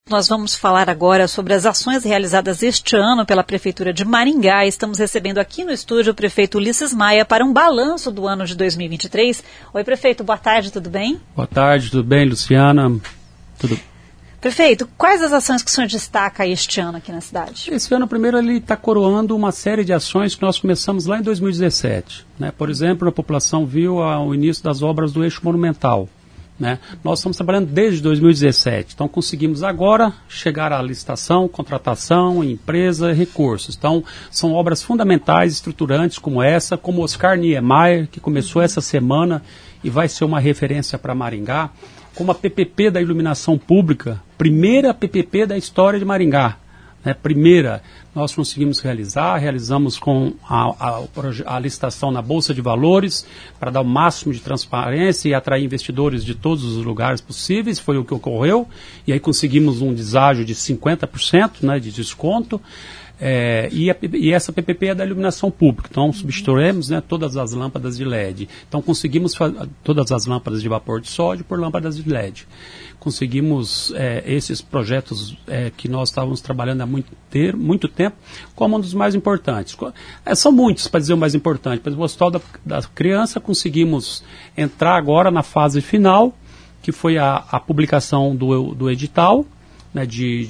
Nós vamos falar agora sobre as ações realizadas este ano pela Prefeitura de Maringá. Estamos recebendo aqui no estúdio o prefeito Ulisses Maia para um balanço do ano de 2023. Oi, prefeito, boa tarde, tudo bem? Boa tarde, tudo bem, Luciana? Tudo. Prefeito, quais as ações que o senhor destaca este ano aqui na cidade? Esse ano, primeiro, ele está coroando uma série de ações que nós começamos lá em 2017. Né? Por exemplo, a população viu o início das obras do eixo monumental. Né? Nós estamos trabalhando desde 2017, então conseguimos agora chegar à licitação, contratação, empresa, recursos. Então, são obras fundamentais, estruturantes como essa, como Oscar Niemeyer, que começou essa semana e vai ser uma referência para Maringá, como a PPP da iluminação pública, primeira PPP da história de Maringá. Primeira, nós conseguimos realizamos com a licitação na Bolsa de Valores para dar o máximo de transparência e atrair investidores de todos os lugares possíveis, foi o que ocorreu, e aí conseguimos um deságio de 50%, né, de desconto, e essa PPP é da iluminação pública, então substituímos, né, todas as lâmpadas de LED, então conseguimos todas as lâmpadas de vapor de sódio por lâmpadas de LED. Conseguimos esses projetos que nós estávamos trabalhando há muito tempo como um dos mais importantes. São muitos, para dizer o mais importante. Mas o Hospital da Criança conseguimos entrar agora na fase final, que foi a publicação do edital, né,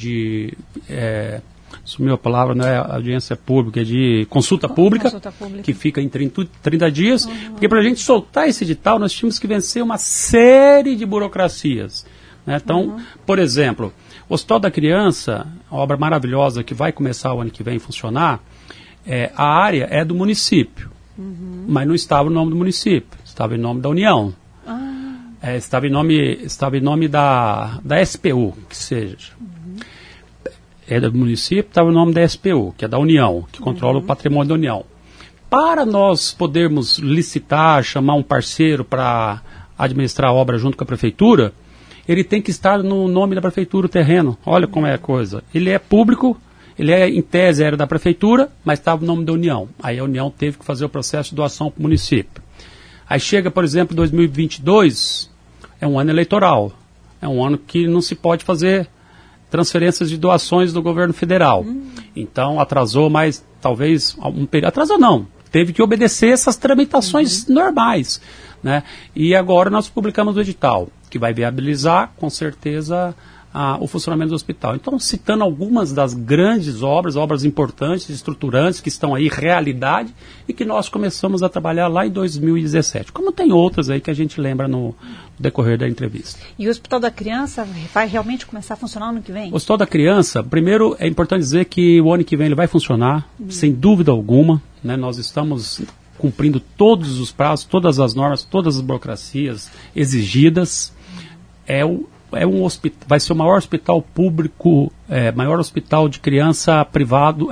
sumiu a palavra, não é audiência pública, é de consulta pública, que fica em 30 dias, porque para a gente soltar esse edital nós tínhamos que vencer uma série de burocracias. Então, por exemplo, o Hospital da Criança, uma obra maravilhosa que vai começar o ano que vem a funcionar, a área é do município, mas não estava o nome do município, estava em nome da União. Estava em nome da SPU, que seja. É do município, estava o nome da SPU, que é da União, que controla o patrimônio da União. Para nós podermos licitar, chamar um parceiro para administrar a obra junto com a prefeitura, ele tem que estar no nome da prefeitura, o terreno. Olha como é a coisa. Ele é público, em tese era da prefeitura, mas estava no nome da União. Aí a União teve que fazer o processo de doação para o município. Aí chega, por exemplo, 2022, é um ano eleitoral. É um ano que não se pode fazer transferências de doações do governo federal. Então atrasou mais, talvez, um período. Atrasou não, teve que obedecer essas tramitações normais. Né? E agora nós publicamos o edital, que vai viabilizar, com certeza, o funcionamento do hospital. Então, citando algumas das grandes obras importantes, estruturantes, que estão aí, realidade, e que nós começamos a trabalhar lá em 2017. Como tem outras aí que a gente lembra no decorrer da entrevista. E o Hospital da Criança vai realmente começar a funcionar no ano que vem? O Hospital da Criança, primeiro, é importante dizer que o ano que vem ele vai funcionar, sem dúvida alguma. Né? Nós estamos cumprindo todos os prazos, todas as normas, todas as burocracias exigidas. Vai ser o maior hospital público, maior hospital de criança privado,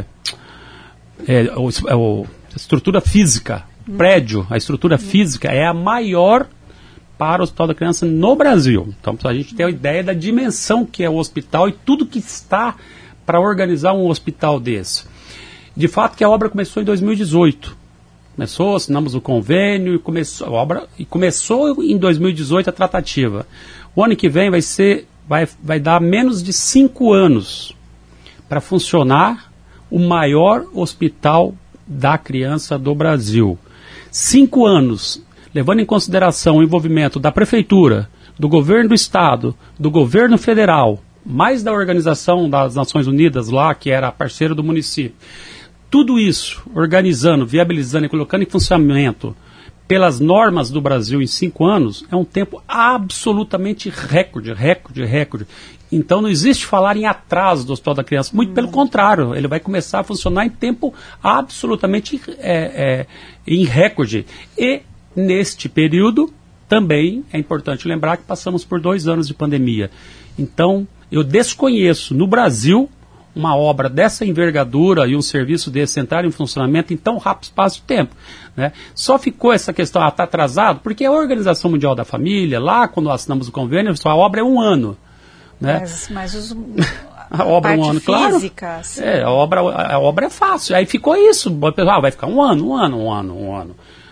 a estrutura física, prédio, a estrutura física é a maior para o Hospital da Criança no Brasil. Então, para a gente ter a ideia da dimensão que é o hospital e tudo que está para organizar um hospital desse. De fato que a obra começou em 2018. Assinamos o convênio e começou em 2018 a tratativa. O ano que vem vai dar menos de 5 anos para funcionar o maior hospital da criança do Brasil. 5 anos, levando em consideração o envolvimento da prefeitura, do governo do estado, do governo federal, mais da Organização das Nações Unidas lá, que era parceiro do município. Tudo isso, organizando, viabilizando e colocando em funcionamento pelas normas do Brasil em 5 anos, é um tempo absolutamente recorde. Então não existe falar em atraso do Hospital da Criança, muito pelo contrário, ele vai começar a funcionar em tempo absolutamente em recorde. E neste período também é importante lembrar que passamos por 2 anos de pandemia. Então eu desconheço no Brasil uma obra dessa envergadura e um serviço desse entrar em funcionamento em tão rápido espaço de tempo. Né? Só ficou essa questão, está atrasado, porque a Organização Mundial da Família, lá quando assinamos o convênio, a obra é 1 ano. Né? Mas a obra é 1 ano, física, claro. Assim. A obra é fácil. Aí ficou isso. Vai ficar um ano.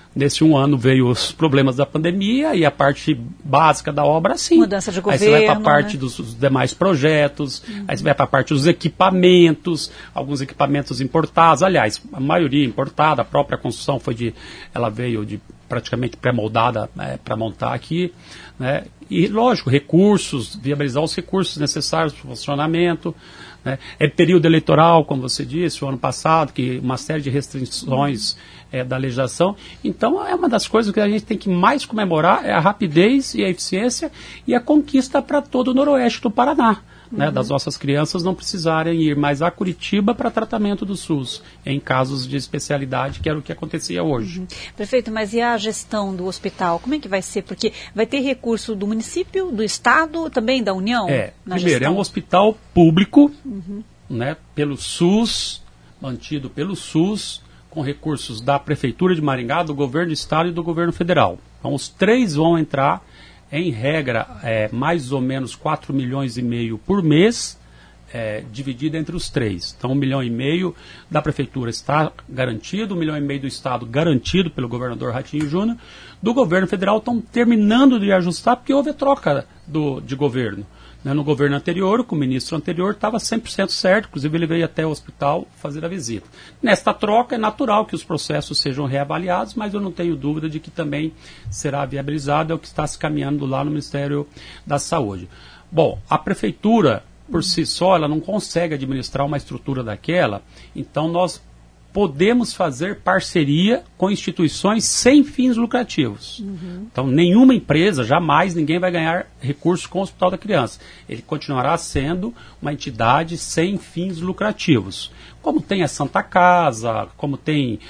Nesse um ano veio os problemas da pandemia e a parte básica da obra, sim. Mudança de governo. Aí você vai para a parte dos demais projetos, aí você vai para a parte dos equipamentos, alguns equipamentos importados. Aliás, a maioria importada, a própria construção ela veio de praticamente pré-moldada para montar aqui, né? E, lógico, recursos, viabilizar os recursos necessários para o funcionamento. Né? É período eleitoral, como você disse, o ano passado, que uma série de restrições da legislação. Então, é uma das coisas que a gente tem que mais comemorar, é a rapidez e a eficiência e a conquista para todo o noroeste do Paraná. Né, das nossas crianças não precisarem ir mais a Curitiba para tratamento do SUS, em casos de especialidade, que era o que acontecia hoje. Prefeito, mas e a gestão do hospital? Como é que vai ser? Porque vai ter recurso do município, do Estado, também da União? Primeiro, gestão? É um hospital público, né, pelo SUS, mantido pelo SUS, com recursos da Prefeitura de Maringá, do Governo do Estado e do Governo Federal. Então, os três vão entrar. Em regra, mais ou menos 4,5 milhões por mês, dividido entre os três. Então, 1,5 milhão da Prefeitura está garantido, 1,5 milhão do Estado garantido pelo governador Ratinho Júnior. Do governo federal estão terminando de ajustar, porque houve a troca de governo. Né? No governo anterior, com o ministro anterior, estava 100% certo, inclusive ele veio até o hospital fazer a visita. Nesta troca, é natural que os processos sejam reavaliados, mas eu não tenho dúvida de que também será viabilizado, é o que está se caminhando lá no Ministério da Saúde. Bom, a Prefeitura, por si só, ela não consegue administrar uma estrutura daquela, então nós podemos fazer parceria com instituições sem fins lucrativos. Então, nenhuma empresa, jamais ninguém vai ganhar recursos com o Hospital da Criança. Ele continuará sendo uma entidade sem fins lucrativos. Como tem a Santa Casa, como tem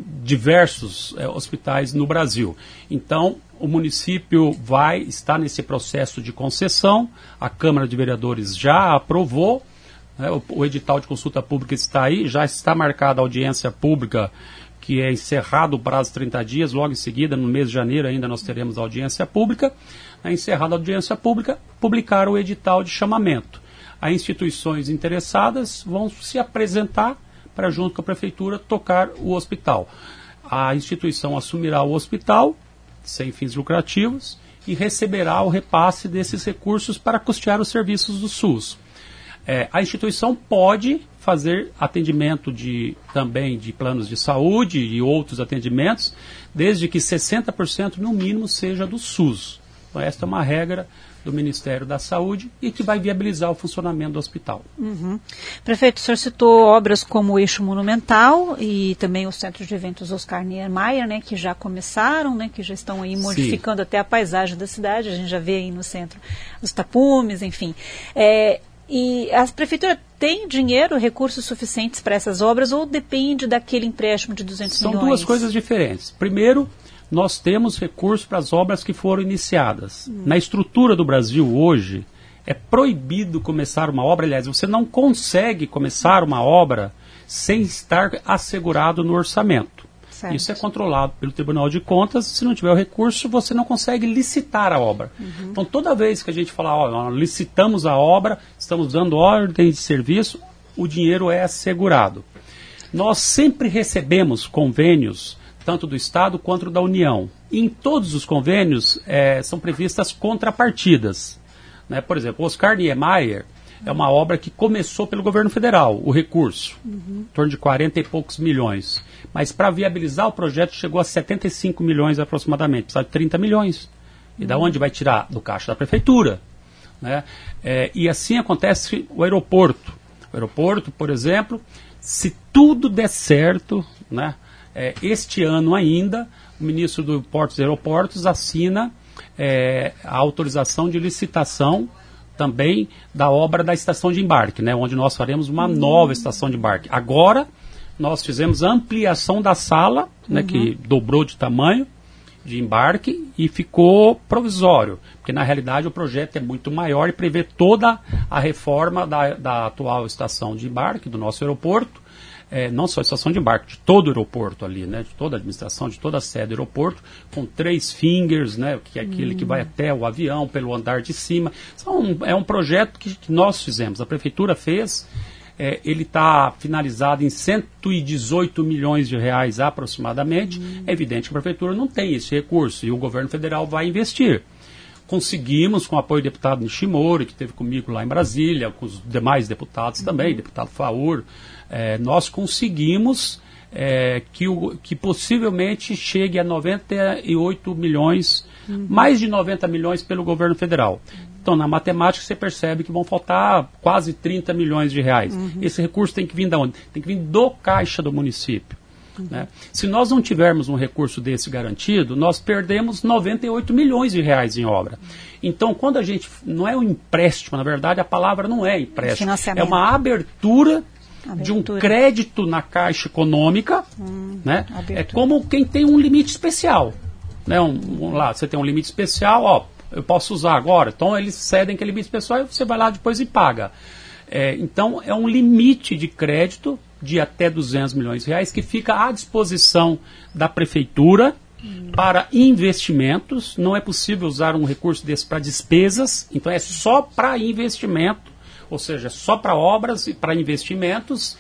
diversos hospitais no Brasil. Então, o município vai estar nesse processo de concessão, a Câmara de Vereadores já aprovou. O edital de consulta pública está aí, já está marcada a audiência pública, que é encerrado o prazo de 30 dias, logo em seguida, no mês de janeiro ainda nós teremos a audiência pública. Encerrada a audiência pública, publicar o edital de chamamento. As instituições interessadas vão se apresentar para, junto com a Prefeitura, tocar o hospital. A instituição assumirá o hospital, sem fins lucrativos, e receberá o repasse desses recursos para custear os serviços do SUS. A instituição pode fazer atendimento também de planos de saúde e outros atendimentos, desde que 60% no mínimo seja do SUS. Então, esta é uma regra do Ministério da Saúde e que vai viabilizar o funcionamento do hospital. Prefeito, o senhor citou obras como o Eixo Monumental e também o Centro de Eventos Oscar Niemeyer, né, que já começaram, né, que já estão aí modificando até a paisagem da cidade. A gente já vê aí no centro os tapumes, enfim. E a Prefeitura tem dinheiro, recursos suficientes para essas obras ou depende daquele empréstimo de 200 milhões? São duas coisas diferentes. Primeiro, nós temos recursos para as obras que foram iniciadas. Na estrutura do Brasil hoje, é proibido começar uma obra. Aliás, você não consegue começar uma obra sem estar assegurado no orçamento. Certo. Isso é controlado pelo Tribunal de Contas. Se não tiver o recurso, você não consegue licitar a obra. Então, toda vez que a gente fala, licitamos a obra, estamos dando ordem de serviço, o dinheiro é assegurado. Nós sempre recebemos convênios, tanto do Estado quanto da União. E em todos os convênios são previstas contrapartidas. Né? Por exemplo, o Oscar Niemeyer é uma obra que começou pelo governo federal, o recurso, em torno de 40 e poucos milhões. Mas para viabilizar o projeto chegou a 75 milhões aproximadamente, precisa de 30 milhões. E da onde vai tirar? Do caixa da Prefeitura. Né? E assim acontece o aeroporto. O aeroporto, por exemplo, se tudo der certo, né, este ano ainda, o ministro do Portos e Aeroportos assina a autorização de licitação também da obra da estação de embarque, né, onde nós faremos uma nova estação de embarque. Agora, nós fizemos a ampliação da sala, né, que dobrou de tamanho de embarque e ficou provisório, porque na realidade o projeto é muito maior e prevê toda a reforma da atual estação de embarque do nosso aeroporto, não só a estação de embarque, de todo o aeroporto ali, né, de toda a administração, de toda a sede do aeroporto, com 3 fingers, né, que é aquele que vai até o avião, pelo andar de cima. É um projeto que nós fizemos, a Prefeitura fez, ele está finalizado em 118 milhões de reais aproximadamente. É evidente que a Prefeitura não tem esse recurso e o governo federal vai investir. Conseguimos, com o apoio do deputado Nishimori, que esteve comigo lá em Brasília, com os demais deputados também, deputado Faur, nós conseguimos que possivelmente chegue a 98 milhões, mais de 90 milhões pelo governo federal. Então, na matemática, você percebe que vão faltar quase 30 milhões de reais. Esse recurso tem que vir de onde? Tem que vir do caixa do município. Né? Se nós não tivermos um recurso desse garantido, nós perdemos 98 milhões de reais em obra. Então, quando a gente... Não é um empréstimo, na verdade, a palavra não é empréstimo. É uma abertura de um crédito na Caixa Econômica. Né? É como quem tem um limite especial. Né? Lá, você tem um limite especial, ó, eu posso usar agora. Então, eles cedem aquele limite especial e você vai lá depois e paga. Então, é um limite de crédito de até 200 milhões de reais que fica à disposição da Prefeitura para investimentos. Não é possível usar um recurso desse para despesas, então é só para investimento, ou seja, só para obras e para investimentos,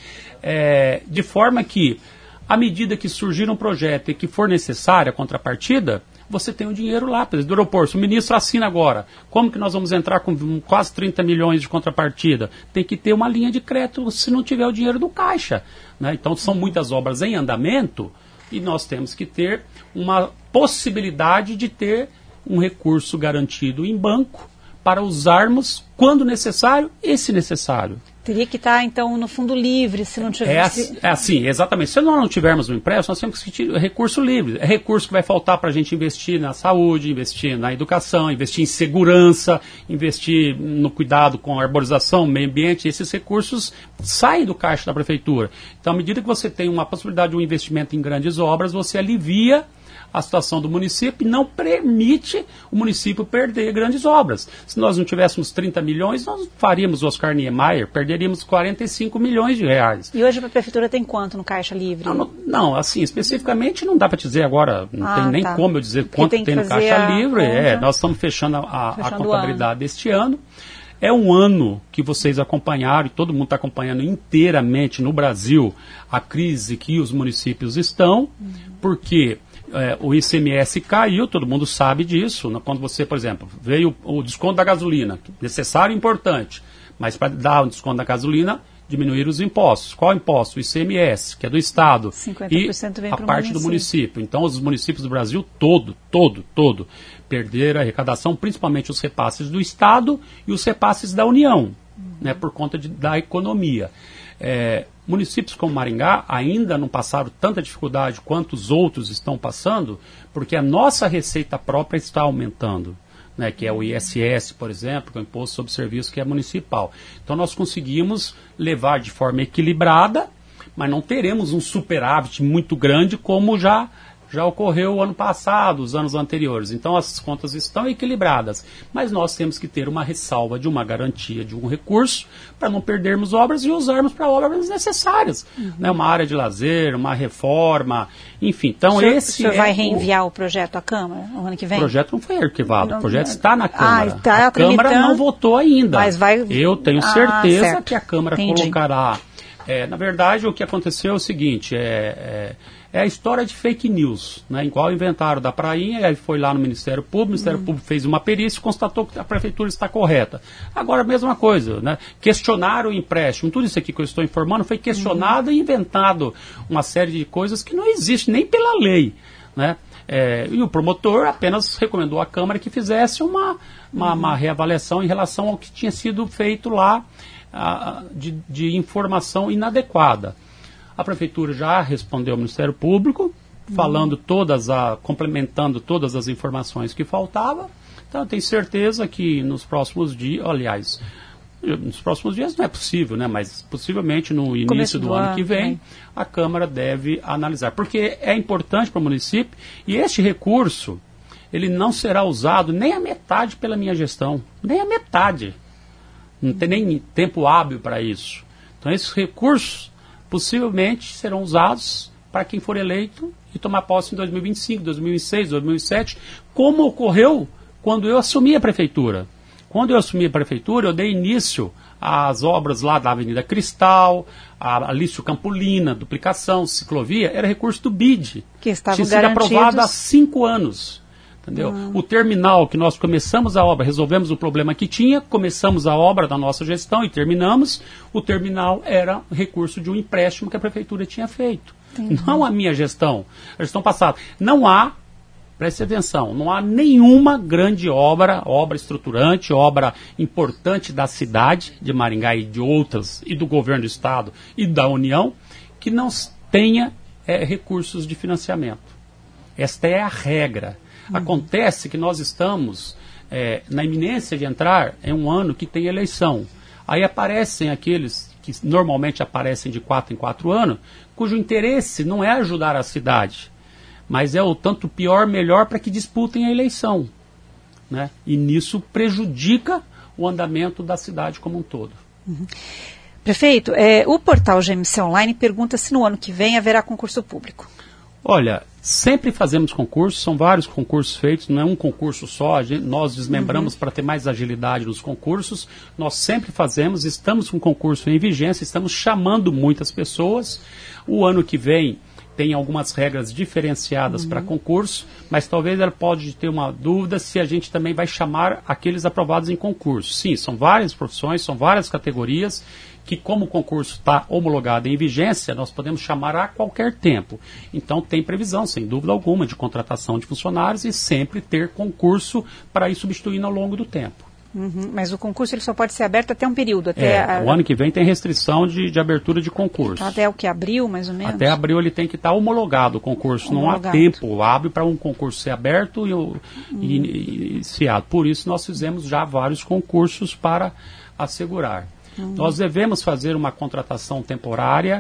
de forma que, à medida que surgir um projeto e que for necessária a contrapartida, você tem o dinheiro lá, por exemplo, do aeroporto. Se o ministro assina agora, como que nós vamos entrar com quase 30 milhões de contrapartida? Tem que ter uma linha de crédito se não tiver o dinheiro do caixa. Né? Então, são muitas obras em andamento e nós temos que ter uma possibilidade de ter um recurso garantido em banco para usarmos, quando necessário e se necessário. Teria que estar, então, no fundo livre, se não tivesse... É assim, exatamente. Se nós não tivermos um empréstimo, nós temos que ter recurso livre. É recurso que vai faltar para a gente investir na saúde, investir na educação, investir em segurança, investir no cuidado com a arborização, meio ambiente. Esses recursos saem do caixa da Prefeitura. Então, à medida que você tem uma possibilidade de um investimento em grandes obras, você alivia a situação do município e não permite o município perder grandes obras. Se nós não tivéssemos 30 milhões, nós faríamos o Oscar Niemeyer, perderíamos 45 milhões de reais. E hoje a Prefeitura tem quanto no Caixa Livre? Não, assim, especificamente não dá para dizer agora, não tem nem como eu dizer quanto tem no Caixa Livre. Nós estamos fechando a contabilidade deste ano. É um ano que vocês acompanharam, e todo mundo está acompanhando inteiramente no Brasil, a crise que os municípios estão, porque... o ICMS caiu, todo mundo sabe disso. Quando você, por exemplo, veio o desconto da gasolina, necessário e importante, mas para dar um desconto da gasolina, diminuir os impostos. Qual imposto? O ICMS, que é do Estado, 50% vem a parte do município. Então, os municípios do Brasil todo perderam a arrecadação, principalmente os repasses do Estado e os repasses da União, né, por conta da economia. Municípios como Maringá ainda não passaram tanta dificuldade quanto os outros estão passando, porque a nossa receita própria está aumentando, né, que é o ISS, por exemplo, que é o Imposto sobre Serviço, que é municipal. Então nós conseguimos levar de forma equilibrada, mas não teremos um superávit muito grande como já ocorreu o ano passado, os anos anteriores. Então as contas estão equilibradas, mas nós temos que ter uma ressalva de uma garantia de um recurso para não perdermos obras e usarmos para obras necessárias. Né? Uma área de lazer, uma reforma, enfim. Então o senhor vai reenviar o projeto à Câmara no ano que vem? O projeto não foi arquivado, o projeto está na Câmara. A Câmara não votou ainda. Mas vai... Eu tenho certeza que a Câmara colocará. Na verdade, o que aconteceu é o seguinte, é a história de fake news, né, igual inventaram da prainha, aí foi lá no Ministério Público, o Ministério Público fez uma perícia e constatou que a Prefeitura está correta. Agora, a mesma coisa, né, questionaram o empréstimo, tudo isso aqui que eu estou informando foi questionado e inventado uma série de coisas que não existe nem pela lei, né. E o promotor apenas recomendou à Câmara que fizesse uma reavaliação em relação ao que tinha sido feito lá de informação inadequada. A Prefeitura já respondeu ao Ministério Público, complementando todas as informações que faltavam. Então, eu tenho certeza que nos próximos dias, não é possível, né? Mas possivelmente no início do ano que vem, a Câmara deve analisar. Porque é importante para o município e este recurso, ele não será usado nem a metade pela minha gestão, nem a metade. Não tem nem tempo hábil para isso. Então, esses recursos possivelmente serão usados para quem for eleito e tomar posse em 2025, 2026, 2027, como ocorreu quando eu assumi a Prefeitura. Quando eu assumi a prefeitura, eu dei início às obras lá da Avenida Cristal, a Alício Campolina, duplicação, ciclovia, era recurso do BID. Que estavam tinha sido aprovado há 5 anos. Entendeu? O terminal que nós começamos a obra, resolvemos o problema que tinha, começamos a obra da nossa gestão e terminamos, o terminal era recurso de um empréstimo que a prefeitura tinha feito. Não a minha gestão, a gestão passada. Não há, preste atenção, não há nenhuma grande obra estruturante, obra importante da cidade de Maringá e de outras, e do governo do estado e da União, que não tenha recursos de financiamento. Esta é a regra. Acontece que nós estamos na iminência de entrar em um ano que tem eleição. Aí aparecem aqueles que normalmente aparecem de 4 em 4 anos, cujo interesse não é ajudar a cidade, mas é o tanto pior, melhor para que disputem a eleição. Né? E nisso prejudica o andamento da cidade como um todo. Prefeito, o portal GMC Online pergunta se no ano que vem haverá concurso público. Olha, sempre fazemos concursos, são vários concursos feitos, não é um concurso só, nós desmembramos para ter mais agilidade nos concursos, nós sempre fazemos, estamos com concurso em vigência, estamos chamando muitas pessoas. O ano que vem tem algumas regras diferenciadas para concurso, mas talvez ela pode ter uma dúvida se a gente também vai chamar aqueles aprovados em concurso. Sim, são várias profissões, são várias categorias, que como o concurso está homologado em vigência, nós podemos chamar a qualquer tempo. Então tem previsão, sem dúvida alguma, de contratação de funcionários e sempre ter concurso para ir substituindo ao longo do tempo. Mas o concurso ele só pode ser aberto até um período. O ano que vem tem restrição de abertura de concurso. Até o que? Abril, mais ou menos? Até abril ele tem que estar homologado o concurso. Homologado. Não há tempo hábil para um concurso ser aberto e iniciado. Por isso nós fizemos já vários concursos para assegurar. Nós devemos fazer uma contratação temporária,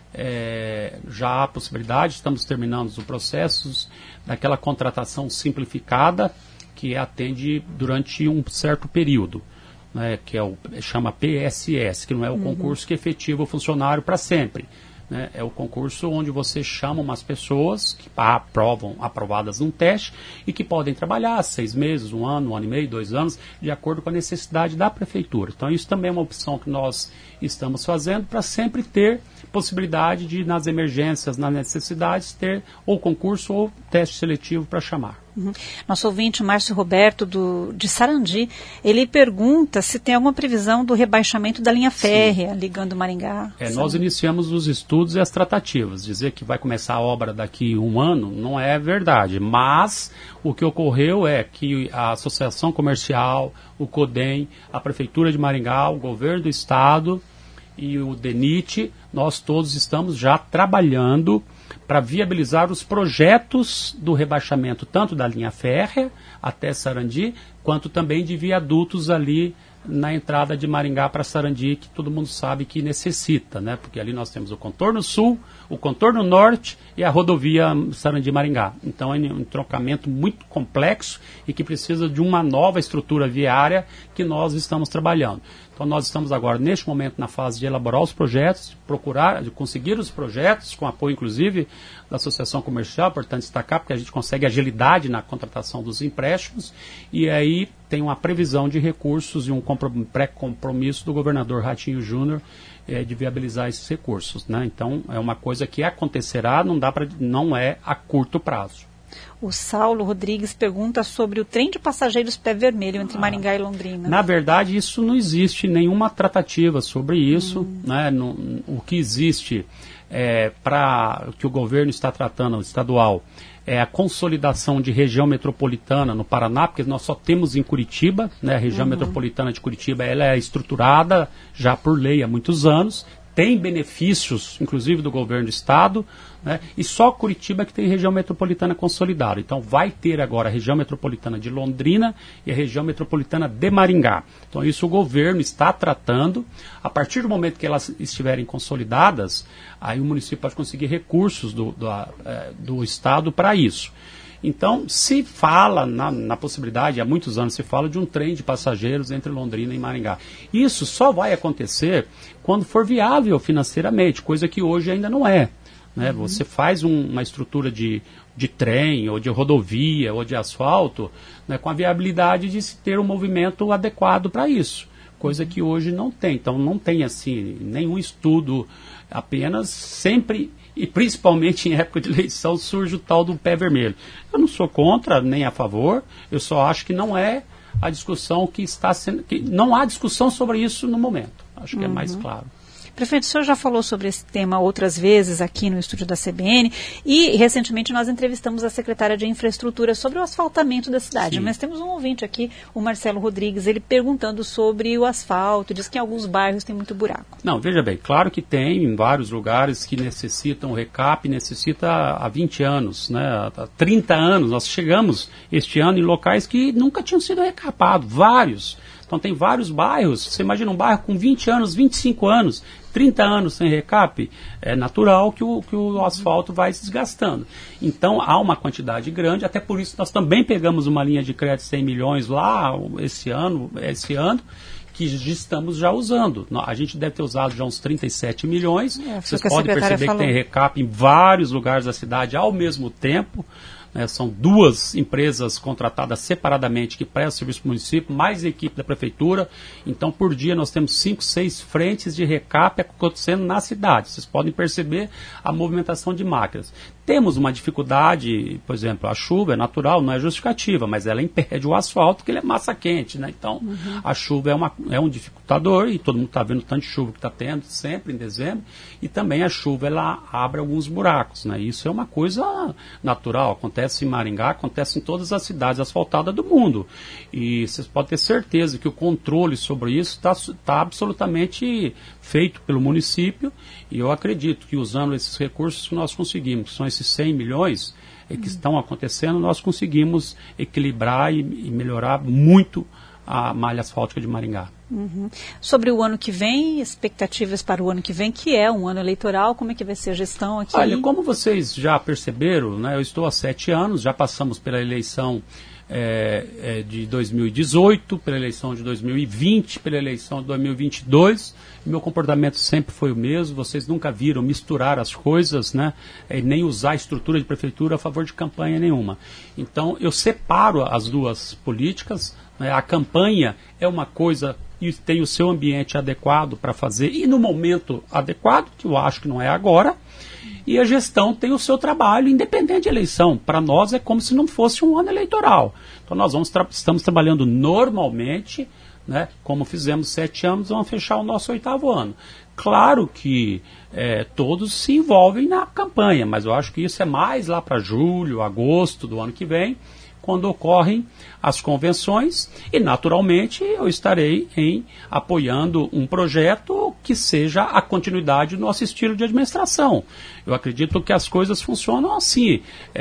já há possibilidade, estamos terminando os processos daquela contratação simplificada que atende durante um certo período, né, que chama PSS, que não é o concurso que efetiva o funcionário para sempre. Né, é o concurso onde você chama umas pessoas que aprovadas num teste e que podem trabalhar 6 meses, 1 ano, 1 ano e meio, 2 anos, de acordo com a necessidade da prefeitura. Então isso também é uma opção que nós estamos fazendo para sempre ter possibilidade de, nas emergências, nas necessidades, ter ou concurso ou teste seletivo para chamar. Nosso ouvinte, Márcio Roberto, de Sarandi, ele pergunta se tem alguma previsão do rebaixamento da linha férrea ligando Maringá. Nós iniciamos os estudos e as tratativas. Dizer que vai começar a obra daqui 1 ano não é verdade, mas o que ocorreu é que a Associação Comercial, o CODEM, a Prefeitura de Maringá, o Governo do Estado e o DENIT, nós todos estamos já trabalhando para viabilizar os projetos do rebaixamento tanto da linha férrea até Sarandi, quanto também de viadutos ali na entrada de Maringá para Sarandi, que todo mundo sabe que necessita, né? Porque ali nós temos o contorno sul, o contorno norte e a rodovia Sarandi-Maringá. Então é um trocamento muito complexo e que precisa de uma nova estrutura viária que nós estamos trabalhando. Então nós estamos agora, neste momento, na fase de elaborar os projetos, de conseguir os projetos, com apoio, inclusive, da Associação Comercial, importante destacar, porque a gente consegue agilidade na contratação dos empréstimos, e aí tem uma previsão de recursos e um pré-compromisso do governador Ratinho Júnior de viabilizar esses recursos. Né? Então, é uma coisa que acontecerá, não é a curto prazo. O Saulo Rodrigues pergunta sobre o trem de passageiros pé vermelho entre Maringá e Londrina. Na verdade, isso não existe nenhuma tratativa sobre isso. Né? O que existe para que o governo está tratando, o estadual, é a consolidação de região metropolitana no Paraná, porque nós só temos em Curitiba, né? A região metropolitana de Curitiba ela é estruturada já por lei há muitos anos, tem benefícios, inclusive do governo do estado, né? E só Curitiba que tem região metropolitana consolidada. Então vai ter agora a região metropolitana de Londrina e a região metropolitana de Maringá. Então isso o governo está tratando. A partir do momento que elas estiverem consolidadas, aí o município pode conseguir recursos do estado para isso. Então, se fala na possibilidade, há muitos anos se fala de um trem de passageiros entre Londrina e Maringá. Isso só vai acontecer quando for viável financeiramente, coisa que hoje ainda não é. né? Você faz uma estrutura de trem, ou de rodovia, ou de asfalto, né, com a viabilidade de se ter um movimento adequado para isso, coisa que hoje não tem. Então não tem assim nenhum estudo, apenas sempre, e principalmente em época de eleição, surge o tal do pé vermelho. Eu não sou contra nem a favor, eu só acho que não é a discussão que está sendo, que não há discussão sobre isso no momento. Acho que é mais claro. Prefeito, o senhor já falou sobre esse tema outras vezes aqui no estúdio da CBN e recentemente nós entrevistamos a secretária de Infraestrutura sobre o asfaltamento da cidade. Sim. Mas temos um ouvinte aqui, o Marcelo Rodrigues, ele perguntando sobre o asfalto, diz que em alguns bairros tem muito buraco. Não, veja bem, claro que tem em vários lugares que necessitam recap, necessita há 20 anos, né, há 30 anos. Nós chegamos este ano em locais que nunca tinham sido recapados, vários. Então tem vários bairros, você imagina um bairro com 20 anos, 25 anos, 30 anos sem recap, é natural que o asfalto vai se desgastando. Então há uma quantidade grande, até por isso nós também pegamos uma linha de crédito de 100 milhões lá esse ano, que estamos já usando. A gente deve ter usado já uns 37 milhões. Vocês podem perceber que tem recap em vários lugares da cidade ao mesmo tempo. São duas empresas contratadas separadamente que prestam serviço para o município, mais a equipe da prefeitura. Então, por dia, nós temos 5, 6 frentes de recap acontecendo na cidade. Vocês podem perceber a movimentação de máquinas. Temos uma dificuldade, por exemplo, a chuva é natural, não é justificativa, mas ela impede o asfalto, porque ele é massa quente, né? Então, a chuva é um dificultador, e todo mundo está vendo o tanto de chuva que está tendo, sempre em dezembro, e também a chuva, ela abre alguns buracos, né? Isso é uma coisa natural, acontece em Maringá, acontece em todas as cidades asfaltadas do mundo, e vocês podem ter certeza que o controle sobre isso está absolutamente feito pelo município, e eu acredito que usando esses recursos que nós conseguimos, que são esses 100 milhões que estão acontecendo, nós conseguimos equilibrar e melhorar muito a malha asfáltica de Maringá. Sobre o ano que vem, expectativas para o ano que vem, que é um ano eleitoral, como é que vai ser a gestão aqui? Olha, como vocês já perceberam, né, eu estou há 7 anos, já passamos pela eleição de 2018, pela eleição de 2020, pela eleição de 2022, meu comportamento sempre foi o mesmo, vocês nunca viram misturar as coisas, né, nem usar a estrutura de prefeitura a favor de campanha nenhuma. Então, eu separo as duas políticas, né, a campanha é uma coisa e tem o seu ambiente adequado para fazer, e no momento adequado, que eu acho que não é agora, e a gestão tem o seu trabalho independente de eleição. Para nós é como se não fosse um ano eleitoral. Então nós estamos trabalhando normalmente, né, como fizemos 7 anos, vamos fechar o nosso 8º ano. Claro que todos se envolvem na campanha, mas eu acho que isso é mais lá para julho, agosto do ano que vem, quando ocorrem as convenções, e naturalmente eu estarei apoiando um projeto que seja a continuidade do nosso estilo de administração. Eu acredito que as coisas funcionam assim.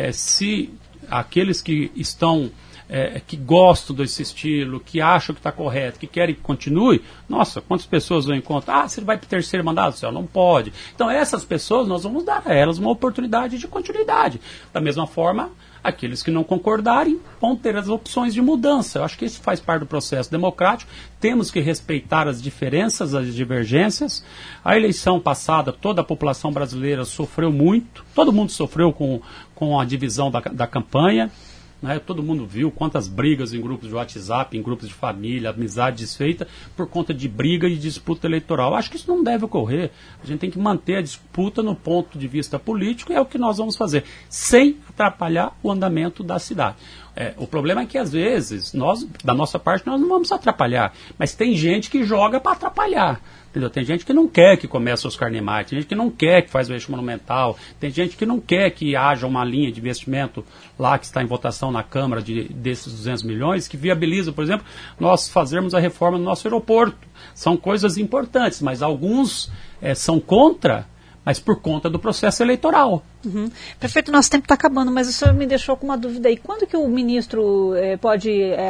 Se aqueles que estão que gostam desse estilo, que acham que está correto, que querem que continue, nossa, quantas pessoas eu encontro? Você vai para o 3º mandato? Não pode. Então essas pessoas, nós vamos dar a elas uma oportunidade de continuidade. Da mesma forma, aqueles que não concordarem vão ter as opções de mudança. Eu acho que isso faz parte do processo democrático. Temos que respeitar as diferenças, as divergências. A eleição passada, toda a população brasileira sofreu muito. Todo mundo sofreu com a divisão da campanha. Né? Todo mundo viu quantas brigas em grupos de WhatsApp, em grupos de família, amizade desfeita, por conta de briga e disputa eleitoral. Acho que isso não deve ocorrer. A gente tem que manter a disputa no ponto de vista político, e é o que nós vamos fazer, sem atrapalhar o andamento da cidade. O problema é que, às vezes, da nossa parte, nós não vamos atrapalhar, mas tem gente que joga para atrapalhar. Entendeu? Tem gente que não quer que comece os Carnemar, tem gente que não quer que faz o eixo monumental, tem gente que não quer que haja uma linha de investimento lá que está em votação na Câmara desses 200 milhões, que viabiliza, por exemplo, nós fazermos a reforma do nosso aeroporto. São coisas importantes, mas alguns são contra, mas por conta do processo eleitoral. Prefeito, nosso tempo está acabando, mas o senhor me deixou com uma dúvida aí. Quando que o ministro pode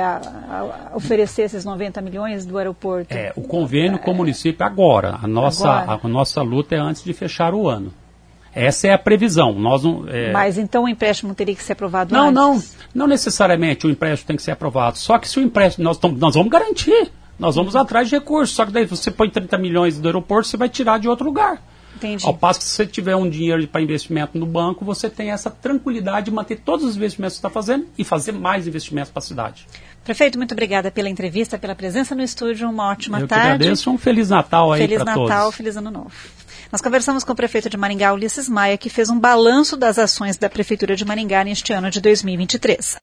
oferecer esses 90 milhões do aeroporto? O convênio com o município agora. A nossa luta é antes de fechar o ano. Essa é a previsão. Mas então o empréstimo teria que ser aprovado antes? Não necessariamente o empréstimo tem que ser aprovado. Só que se o empréstimo, nós vamos garantir. Nós vamos atrás de recursos. Só que daí você põe 30 milhões do aeroporto, você vai tirar de outro lugar. Entendi. Ao passo que se você tiver um dinheiro para investimento no banco, você tem essa tranquilidade de manter todos os investimentos que você está fazendo e fazer mais investimentos para a cidade. Prefeito, muito obrigada pela entrevista, pela presença no estúdio, uma ótima tarde. Eu que agradeço, um Feliz Natal aí para todos. Feliz Natal, Feliz Ano Novo. Nós conversamos com o prefeito de Maringá, Ulisses Maia, que fez um balanço das ações da Prefeitura de Maringá neste ano de 2023.